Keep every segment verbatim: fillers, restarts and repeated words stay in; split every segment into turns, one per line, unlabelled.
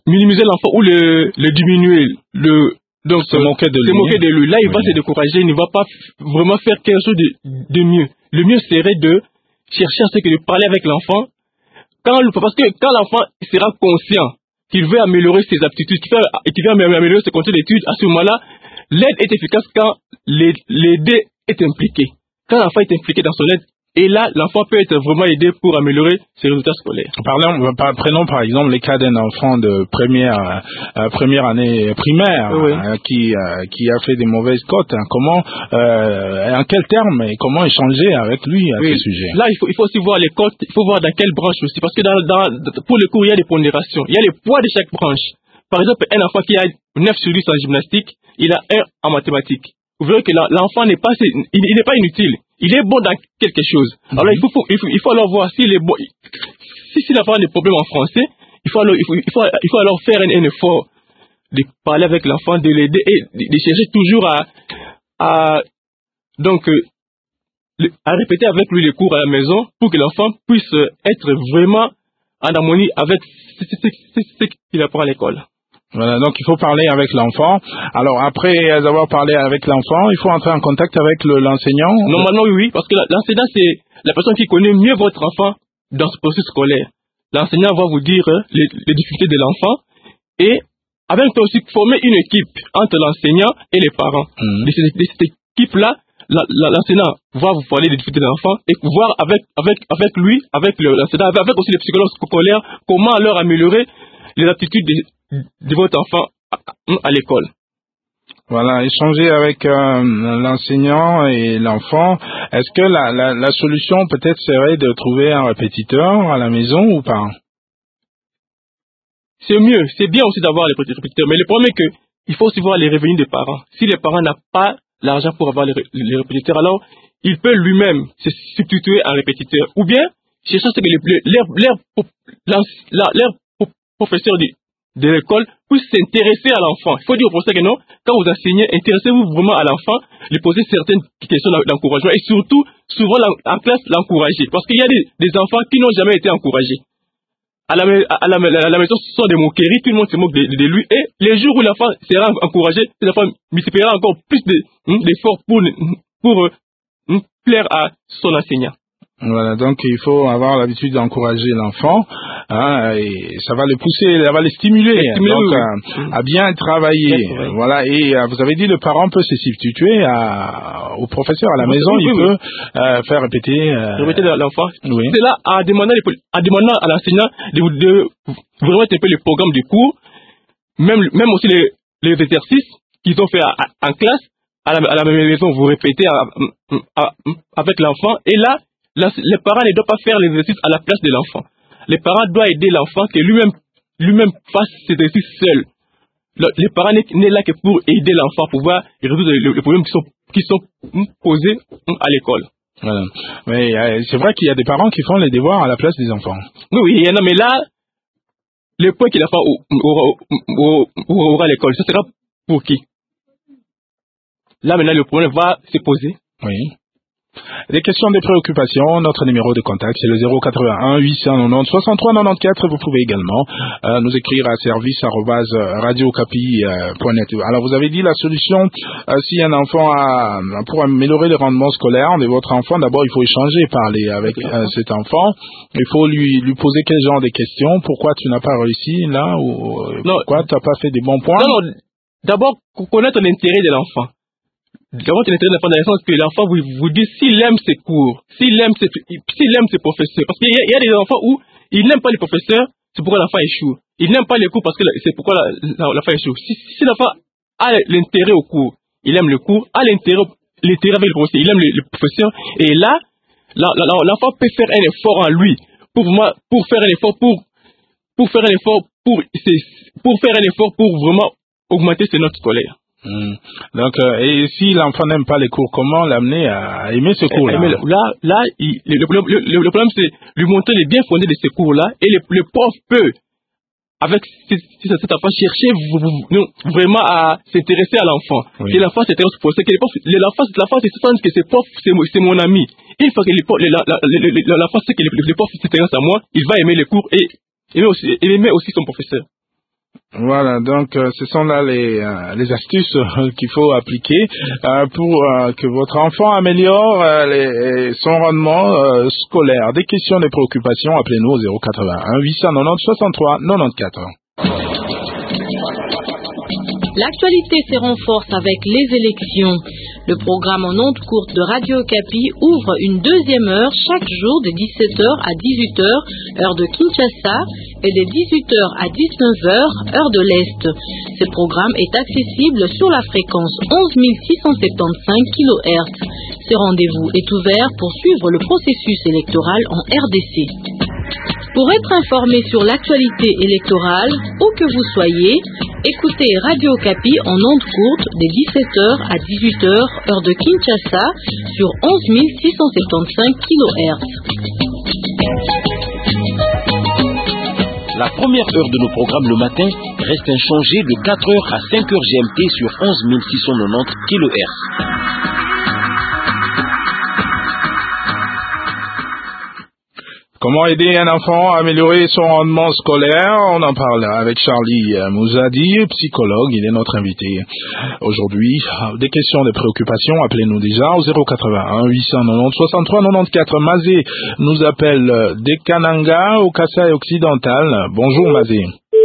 minimiser l'enfant ou le, le diminuer, le, donc
se moquer de,
se moquer de lui. Là, il oui. va se décourager, il ne va pas vraiment faire quelque chose de, de mieux. Le mieux serait de chercher à ce que de parler avec l'enfant, quand, parce que quand l'enfant sera conscient qu'il veut améliorer ses aptitudes, qu'il veut, qu'il veut améliorer ses conditions d'études, à ce moment-là, l'aide est efficace quand l'aider est impliqué. Quand l'enfant est impliqué dans son aide, et là, l'enfant peut être vraiment aidé pour améliorer ses résultats scolaires.
Parlons, prenons par exemple les cas d'un enfant de première, euh, première année primaire oui. euh, qui, euh, qui a fait des mauvaises cotes. Hein. Comment, euh, en quels termes et comment échanger avec lui à oui. ce sujet?
Là, il faut, il faut aussi voir les cotes, il faut voir dans quelle branche aussi. Parce que dans, dans, pour le cours, il y a des pondérations. Il y a les poids de chaque branche. Par exemple, un enfant qui a neuf sur dix en gymnastique, il a un en mathématiques. Vous verrez que l'enfant n'est pas, il, il n'est pas inutile. Il est bon dans quelque chose. Mm-hmm. Alors, il faut, faut, il faut, il faut alors voir s'il est bon. Si, si l'enfant a des problèmes en français, il faut alors, il faut, il faut, il faut alors faire un, un effort de parler avec l'enfant, de l'aider et de, de chercher toujours à, à, donc, euh, le, à répéter avec lui les cours à la maison pour que l'enfant puisse être vraiment en harmonie avec ce, ce, ce, ce qu'il apprend à l'école.
Voilà, donc il faut parler avec l'enfant. Alors après avoir parlé avec l'enfant, il faut entrer en contact avec l'enseignant.
Normalement oui, parce que l'enseignant c'est la personne qui connaît mieux votre enfant dans ce processus scolaire. L'enseignant va vous dire les, les difficultés de l'enfant et avec aussi former une équipe entre l'enseignant et les parents. Mmh. De, cette, de cette équipe-là, l'enseignant va vous parler des difficultés de l'enfant et voir avec, avec, avec lui, avec l'enseignant, avec, avec aussi les psychologues scolaires, comment leur améliorer les aptitudes de de votre enfant à, à l'école.
Voilà, échanger avec euh, l'enseignant et l'enfant. Est-ce que la, la, la solution peut-être serait de trouver un répétiteur à la maison ou pas?
C'est mieux, c'est bien aussi d'avoir les répétiteurs, mais le problème est que il faut aussi voir les revenus des parents. Si les parents n'ont pas l'argent pour avoir les, les répétiteurs, alors il peut lui-même se substituer à un répétiteur. Ou bien, chercher ce que leur professeur dit de l'école puisse s'intéresser à l'enfant. Il faut dire au professeur que non, quand vous enseignez, intéressez-vous vraiment à l'enfant, lui posez certaines questions d'encouragement et surtout, souvent en classe, l'encourager. Parce qu'il y a des, des enfants qui n'ont jamais été encouragés. À la, à, la, à la maison, ce sont des moqueries, tout le monde se moque de, de lui et les jours où l'enfant sera encouragé, l'enfant multipliera encore plus d'efforts pour, pour euh, plaire à son enseignant.
Voilà, donc il faut avoir l'habitude d'encourager l'enfant, hein, et ça va le pousser, ça va le stimuler, stimuler donc oui. à, à bien travailler. Oui. Voilà, et euh, vous avez dit le parent peut se substituer à, au professeur à la oui, maison, oui, il oui, peut oui. Euh, faire répéter, euh,
répéter l'enfant.
Oui.
C'est là à demander, à demander à l'enseignant de, de vraiment un peu le programme du cours, même même aussi les, les exercices qu'ils ont fait à, à, en classe, à la, à la maison, vous répétez à, à, avec l'enfant, et là les parents ne doivent pas faire l'exercice à la place de l'enfant. Les parents doivent aider l'enfant que lui-même lui-même fasse cet exercice seul. Le, les parents n'est là que pour aider l'enfant à pouvoir résoudre les, les problèmes qui sont, qui sont posés à l'école.
Voilà. Mais euh, c'est vrai qu'il y a des parents qui font les devoirs à la place des enfants.
Oui, oui, il y en a, mais là, le point qu'il a fait aura, aura à l'école, ça sera pour qui? Là, maintenant, le problème va se poser.
Oui. Des questions, des préoccupations, notre numéro de contact c'est le zéro quatre-vingt-un huit cent quatre-vingt-dix soixante-trois quatre-vingt-quatorze. Vous pouvez également euh, nous écrire à service arobase radio capi point net. Alors vous avez dit la solution, euh, si un enfant a, pour améliorer le rendement scolaire de votre enfant, d'abord il faut échanger, parler avec euh, cet enfant. Il faut lui, lui poser quel genre de questions. Pourquoi tu n'as pas réussi là, ou euh, pourquoi tu n'as pas fait des bons points?
Non, non, d'abord connaître l'intérêt de l'enfant. D'abord, c'est l'intérêt de l'enfant dans le sens que l'enfant vous, vous dit s'il aime ses cours, s'il aime ses, s'il aime ses professeurs. Parce qu'il y a, il y a des enfants où ils n'aiment pas les professeurs, c'est pourquoi l'enfant échoue. Il n'aime pas les cours parce que c'est pourquoi l'enfant échoue. Si, si l'enfant a l'intérêt au cours, il aime le cours, a l'intérêt, l'intérêt avec le professeur, il aime le, le professeur, et là, la, la, l'enfant peut faire un effort en lui pour, pour faire un effort pour, pour faire un effort pour, pour faire un effort pour vraiment augmenter ses notes scolaires.
Mmh. Donc, euh, et si l'enfant n'aime pas les cours, comment l'amener à aimer ce cours-là?
Là, là, il, le, le, le, le problème, c'est lui montrer les bien fondés de ces cours-là, et le, le prof peut, avec cet enfant, chercher vraiment à s'intéresser à l'enfant. Oui. Si l'enfant s'intéresse au professeur, que l'enfant, l'enfant se sent que c'est prof, c'est mon ami. Une fois que l'enfant sait que le prof s'intéresse à moi, il va aimer les cours et aimer aussi, aimer aussi son professeur.
Voilà, donc euh, ce sont là les, euh, les astuces euh, qu'il faut appliquer euh, pour euh, que votre enfant améliore euh, les, son rendement euh, scolaire. Des questions, des préoccupations, appelez-nous au zéro quatre-vingt-un huit cent quatre-vingt-dix soixante-trois quatre-vingt-quatorze.
L'actualité se renforce avec les élections. Le programme en ondes courtes de Radio Okapi ouvre une deuxième heure chaque jour de dix-sept heures à dix-huit heures, heure de Kinshasa, et de dix-huit heures à dix-neuf heures, heure de l'Est. Ce programme est accessible sur la fréquence onze mille six cent soixante-quinze kilohertz. Ce rendez-vous est ouvert pour suivre le processus électoral en R D C. Pour être informé sur l'actualité électorale, où que vous soyez, écoutez Radio Okapi en ondes courtes de dix-sept heures à dix-huit heures, heure de Kinshasa, sur onze mille six cent soixante-quinze kilohertz.
La première heure de nos programmes le matin reste inchangée de quatre heures à cinq heures G M T sur onze mille six cent quatre-vingt-dix kilohertz.
Comment aider un enfant à améliorer son rendement scolaire? On en parle avec Charlie Mouzadi, psychologue. Il est notre invité aujourd'hui. Des questions, des préoccupations, appelez-nous déjà au zéro quatre-vingt-un huit cent quatre-vingt-dix soixante-trois quatre-vingt-quatorze. Mazé nous appelle des Kananga au Kasaï occidental. Bonjour Mazé.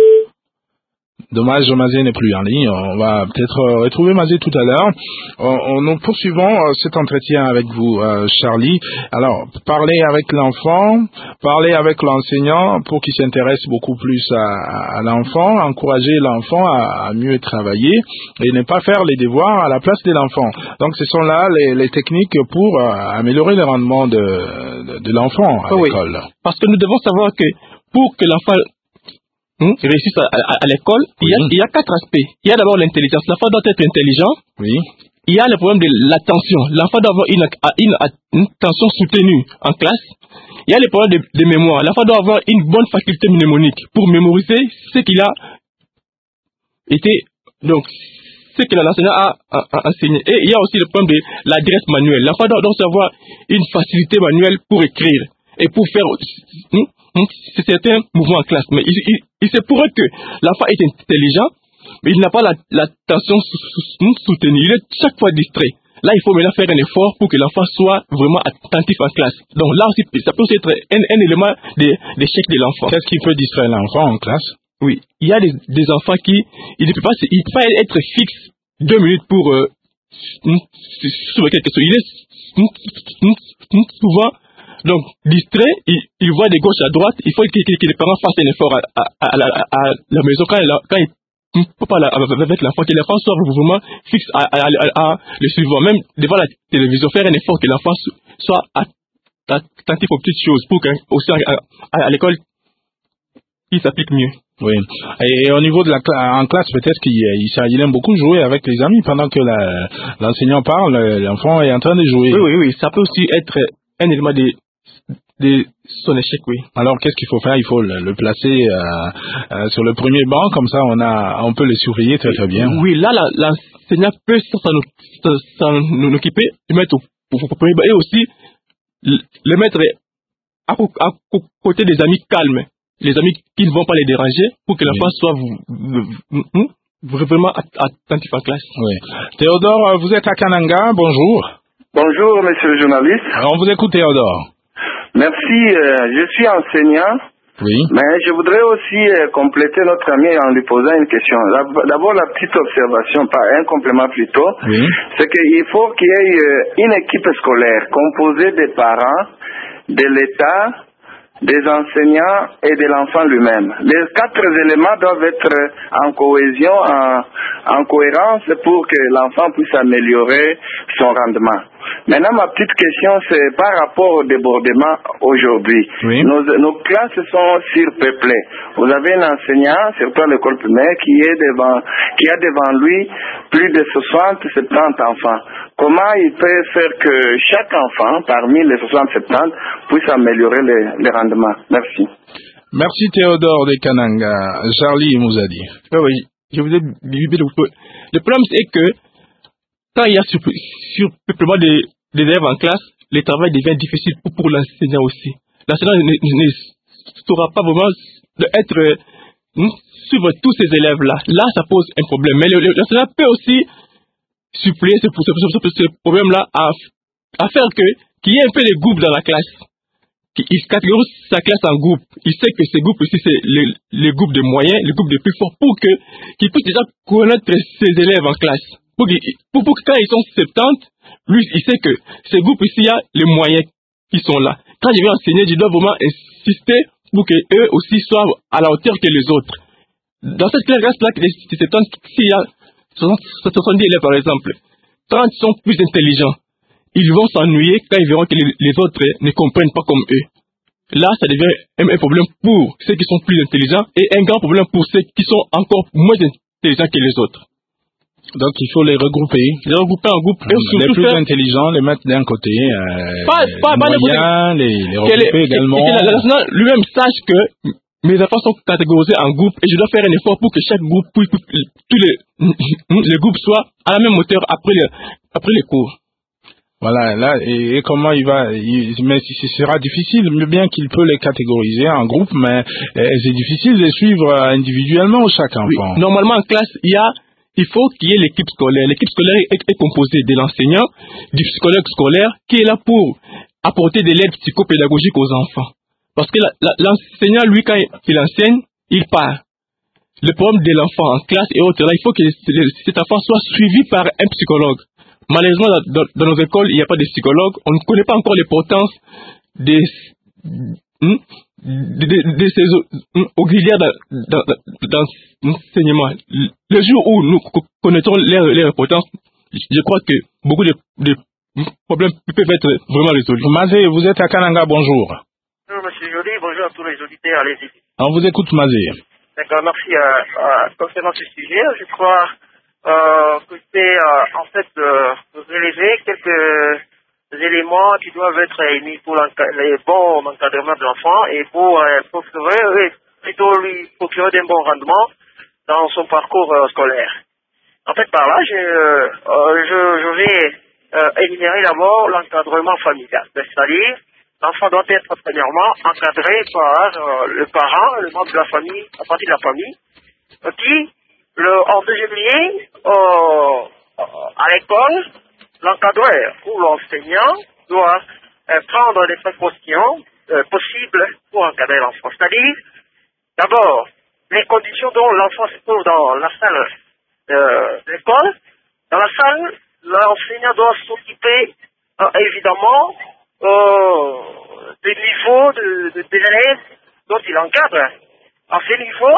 Dommage, Mazé n'est plus en ligne. On va peut-être retrouver Mazé tout à l'heure. On, nous poursuivons cet entretien avec vous, euh, Charlie. Alors, parlez avec l'enfant, parlez avec l'enseignant pour qu'il s'intéresse beaucoup plus à, à l'enfant, encourager l'enfant à, à mieux travailler et ne pas faire les devoirs à la place de l'enfant. Donc, ce sont là les, les techniques pour euh, améliorer le rendement de, de, de l'enfant à
oui,
l'école.
Parce que nous devons savoir que pour que l'enfant Hum, réussissent à, à, à l'école, oui. il, y a, il y a quatre aspects. Il y a d'abord l'intelligence. L'enfant doit être intelligent.
Oui.
Il y a le problème de l'attention. L'enfant doit avoir une, une, une attention soutenue en classe. Il y a le problème de, de mémoire. L'enfant doit avoir une bonne faculté mnémonique pour mémoriser ce qu'il a été, donc, ce que l'enseignant a, a, a enseigné. Et il y a aussi le problème de l'adresse manuelle. L'enfant doit, doit avoir une facilité manuelle pour écrire et pour faire hum, c'est certains mouvements en classe, mais il, il, il se pourrait que l'enfant est intelligent, mais il n'a pas l'attention la, soutenue, il est chaque fois distrait. Là, il faut maintenant faire un effort pour que l'enfant soit vraiment attentif en classe. Donc là aussi, ça peut aussi être un, un élément d'échec de, de l'enfant.
Qu'est-ce qui peut distraire l'enfant en classe?
Oui, il y a des, des enfants qui, il ne peut pas, il peut pas être fixe deux minutes pour euh, sur quelque chose. Il est souvent donc, distrait, il, il voit de gauche à droite, il faut que, que, que les parents fassent un effort à, à, à, à, à la maison quand, quand il ne peut pas avec l'enfant, que l'enfant soit vraiment fixe à, à, à, à le suivant. Même devant la télévision, faire un effort que l'enfant soit attentif aux petites choses pour qu'aussi à, à, à l'école, il s'applique mieux.
Oui. Et au niveau de la en classe, peut-être qu'il il, il aime beaucoup jouer avec les amis pendant que l'enseignant parle, l'enfant est en train de jouer.
Oui, oui, oui. Ça peut aussi être un élément de de son échec, oui.
Alors, qu'est-ce qu'il faut faire? Il faut le, le placer euh, euh, sur le premier banc, comme ça on a, on peut le surveiller très très bien.
Oui, là, l'enseignant peut s'en occuper, le mettre au, au, au premier banc et aussi le mettre à, à, à côté des amis calmes, les amis qui ne vont pas les déranger, pour que l'enfant oui. soit vraiment attentif en classe.
Oui. Théodore, vous êtes à Kananga, bonjour.
Bonjour, monsieur le journaliste.
Alors, on vous écoute, Théodore.
Merci, euh, je suis enseignant,
oui.
mais je voudrais aussi euh, compléter notre ami en lui posant une question. D'abord, la petite observation, pas un complément plutôt,
oui.
c'est qu'il faut qu'il y ait euh, une équipe scolaire composée des parents, de l'État, des enseignants et de l'enfant lui-même. Les quatre éléments doivent être en cohésion, en, en cohérence pour que l'enfant puisse améliorer son rendement. Maintenant, ma petite question, c'est par rapport au débordement aujourd'hui.
Oui.
Nos, nos classes sont surpeuplées. Vous avez un enseignant, surtout à l'école primaire, qui, est devant, qui a devant lui plus de soixante à soixante-dix enfants. Comment il peut faire que chaque enfant, parmi les soixante à soixante-dix, puisse améliorer les, les rendements? Merci.
Merci Théodore de Kananga. Charlie Mouzadi.
Oui, oui, je vous ai dit le problème, c'est que quand il y a surpeuplement des, des élèves en classe, le travail devient difficile pour, pour l'enseignant aussi. L'enseignant ne, ne, ne saura pas vraiment être suivre tous ces élèves-là. Là, ça pose un problème. Mais l'enseignant peut aussi suppléer ce, ce, ce, ce problème-là à, à faire que qu'il y ait un peu de groupes dans la classe. Il catégorise sa classe en groupes. Il sait que ces groupes ici, c'est les, les groupes de moyens, les groupes de plus forts, pour que qu'il puisse déjà connaître ses élèves en classe. Pour, pour, pour que quand ils sont soixante-dix, lui, il sait que ces groupes ici, il y a les moyens qui sont là. Quand je vais enseigner, je dois vraiment insister pour qu'eux aussi soient à la hauteur que les autres. Dans cette classe-là, les soixante-dix, s'il y a soixante-dix élèves par exemple, trente sont plus intelligents. Ils vont s'ennuyer quand ils verront que les, les autres ne comprennent pas comme eux. Là, ça devient un, un problème pour ceux qui sont plus intelligents et un grand problème pour ceux qui sont encore moins intelligents que les autres.
Donc, il faut les regrouper.
Les regrouper en groupe. Et
les
surtout
plus
faire...
intelligents, les mettre d'un côté. Euh,
pas, pas, pas
moyens, les, les regrouper
les,
également.
Et que l'enseignant lui-même sache que mes enfants sont catégorisés en groupes et je dois faire un effort pour que chaque groupe, tous les, les groupes soient à la même hauteur après les, après les cours.
Voilà, là, et, et comment il va, il, mais ce sera difficile, bien qu'il peut les catégoriser en groupe, mais euh, c'est difficile de suivre individuellement chaque enfant.
Oui, normalement, en classe, il y a, il faut qu'il y ait l'équipe scolaire. L'équipe scolaire est, est composée de l'enseignant, du psychologue scolaire, qui est là pour apporter de l'aide psychopédagogique aux enfants. Parce que l'enseignant, lui, quand il enseigne, il part. Le problème de l'enfant en classe et autres, là, il faut que cet enfant soit suivi par un psychologue. Malheureusement, dans, dans nos écoles, il n'y a pas de psychologue. On ne connaît pas encore l'importance de, de, de, de ces auxiliaires d'enseignement. Le jour où nous connaîtrons leur, leur importance, je crois que beaucoup de, de problèmes peuvent être vraiment résolus.
Mazé, vous êtes à Kananga, bonjour.
Bonjour, monsieur Joly, bonjour à tous les auditeurs, allez-y.
On vous écoute, Mazé.
D'accord, merci. Euh, euh, concernant ce sujet, je crois euh, que c'est euh, en fait euh, relever quelques éléments qui doivent être émis pour les bons encadrements de l'enfant et pour euh, procurer, euh, plutôt lui procurer d'un bon rendement dans son parcours euh, scolaire. En fait, par là, je, euh, je, je vais euh, énumérer d'abord l'encadrement familial, c'est-à-dire l'enfant doit être premièrement encadré par euh, le parent, le membre de la famille, à partir de la famille, euh, qui, le, en deuxième lieu, euh, à l'école, l'encadreur ou l'enseignant doit euh, prendre les précautions euh, possibles pour encadrer l'enfant. C'est-à-dire, d'abord, les conditions dont l'enfant se trouve dans la salle euh, de l'école. Dans la salle, l'enseignant doit s'occuper, euh, évidemment, Euh, des niveaux de, de, des élèves dont il encadre. À ce niveau,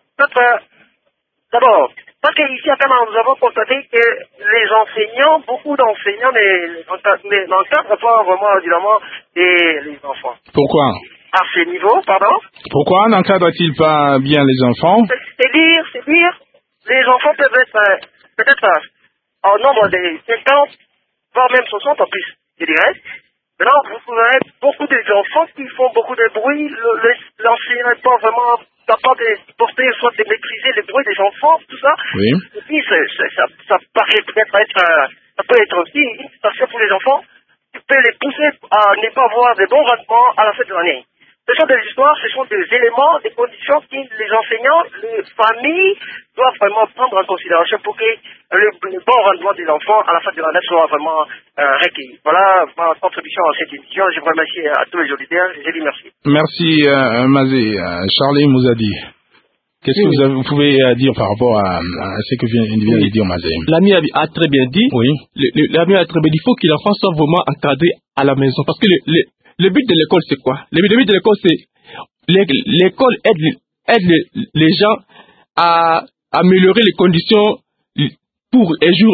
d'abord, parce qu'ici à Tama, nous avons constaté que les enseignants, beaucoup d'enseignants n'encadrent pas vraiment, évidemment, les, les enfants.
Pourquoi?
À ce niveau, pardon.
Pourquoi n'encadre-t-il pas bien les enfants?
C'est dire, c'est dire, les enfants peuvent être, peut-être, en nombre de cinquante, voire même soixante en plus, je dirais. Maintenant, vous trouverez beaucoup d'enfants qui font beaucoup de bruit. L'enseignant n'est pas vraiment capable de porter, soit de maîtriser les bruits des enfants, tout ça.
Oui.
Et puis, c'est, c'est, ça, ça paraît peut-être être, ça peut être aussi une situation pour les enfants. Tu peux les pousser à ne pas avoir de bons rendements à la fin de l'année. Ce sont des histoires, ce sont des éléments, des conditions que les enseignants, les familles doivent vraiment prendre en considération pour que le, le bon rendement des enfants à la fin de l'année soit vraiment euh, recueilli. Voilà ma contribution à cette émission. Je vous remercie à tous les auditeurs. Je dis merci.
Merci, euh, Mazé. Euh, Charlie Mouzadi. Qu'est-ce oui. que vous, avez, vous pouvez euh, dire par rapport à, à ce que vient, vient oui. de dire Mazé?
L'ami a, a très bien dit.
Oui.
L'ami a très bien dit. Il faut que l'enfant soit vraiment encadré à la maison. Parce que le, le, le but de l'école, c'est quoi? Le but de l'école, c'est l'école aide, aide les, les gens à améliorer les conditions pour un jour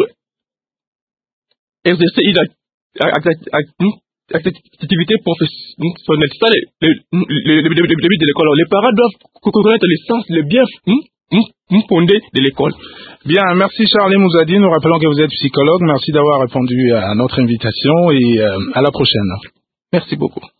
exercer une activité professionnelle. C'est ça le, le, le, le, le but de l'école. Les parents doivent connaître le sens, le bien fondé de l'école.
Bien, merci Charlie Mouzadi. Nous rappelons que vous êtes psychologue. Merci d'avoir répondu à notre invitation et euh, à la prochaine.
Merci beaucoup.